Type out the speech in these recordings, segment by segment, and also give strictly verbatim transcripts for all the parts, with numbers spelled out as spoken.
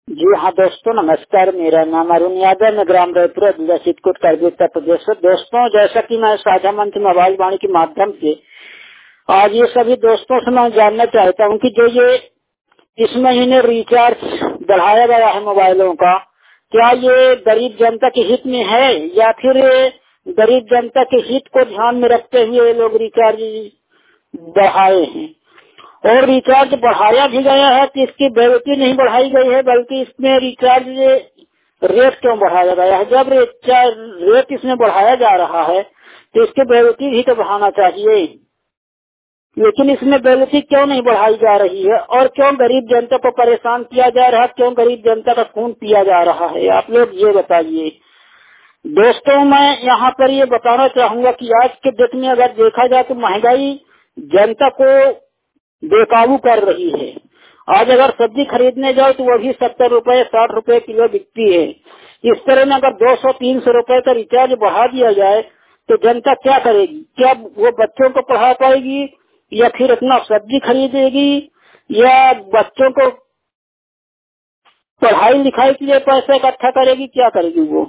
जी हाँ दोस्तों, नमस्कार। मेरा नाम अरुण यादव, मैं ग्राम रायपुर जिला चित्रकूट करबी उत्तर प्रदेश से। दोस्तों, जैसा कि मैं साझा मंच मोबाइल वाणी के माध्यम से आज ये सभी दोस्तों से मैं जानना चाहता हूँ कि जो ये इस महीने रिचार्ज बढ़ाया गया है मोबाइलों का, क्या ये गरीब जनता के हित में है या फिर गरीब जनता के हित को ध्यान में रखते हुए ये लोग रिचार्ज बढ़ाए हैं। और रिचार्ज बढ़ाया भी गया है तो इसकी वैलिडिटी नहीं बढ़ाई गई है, बल्कि इसमें रिचार्ज रेट क्यों बढ़ाया गया है। जब रिचार्ज रेट इसमें बढ़ाया जा रहा है तो इसकी वैलिडिटी भी तो बढ़ाना चाहिए, लेकिन इसमें वैलिडिटी क्यों नहीं बढ़ाई जा रही है और क्यों गरीब जनता को परेशान किया जा रहा है, क्यों गरीब जनता का खून पिया जा रहा है, आप लोग ये बताइए। दोस्तों, मैं यहाँ पर ये बताना चाहूंगा कि आज के डेट में अगर देखा जाए तो महंगाई जनता को बेकाबू कर रही है। आज अगर सब्जी खरीदने जाओ तो वो भी सत्तर रुपए साठ रुपए किलो बिकती है। इस तरह में अगर दो सौ तीन सौ रुपए का रिचार्ज बढ़ा दिया जाए तो जनता क्या करेगी? क्या वो बच्चों को पढ़ा पाएगी या फिर अपना सब्जी खरीदेगी या बच्चों को पढ़ाई लिखाई के लिए पैसा इकट्ठा करेगी? क्या करेगी वो?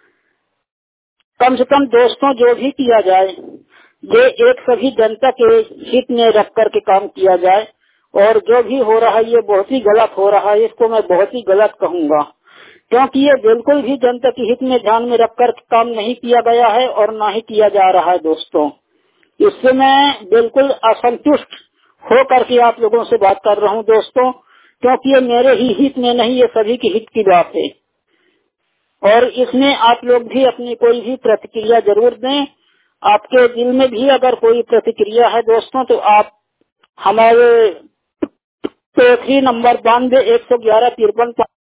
कम से कम दोस्तों, जो भी किया जाए ये एक सभी जनता के हित में रख कर के काम किया जाए। और जो भी हो रहा है ये बहुत ही गलत हो रहा है, इसको मैं बहुत ही गलत कहूँगा, क्योंकि ये बिल्कुल भी जनता के हित में ध्यान में रख कर काम नहीं किया गया है और ना ही किया जा रहा है। दोस्तों, इससे मैं बिल्कुल असंतुष्ट हो करके आप लोगों से बात कर रहा हूँ दोस्तों, क्योंकि ये मेरे ही हित में नहीं, ये सभी के हित की बात है। और इसमें आप लोग भी अपनी कोई भी प्रतिक्रिया जरूर दें। आपके दिल में भी अगर कोई प्रतिक्रिया है दोस्तों तो आप हमारे टोल फ्री नंबर बानवे एक सौ ग्यारह तिरपन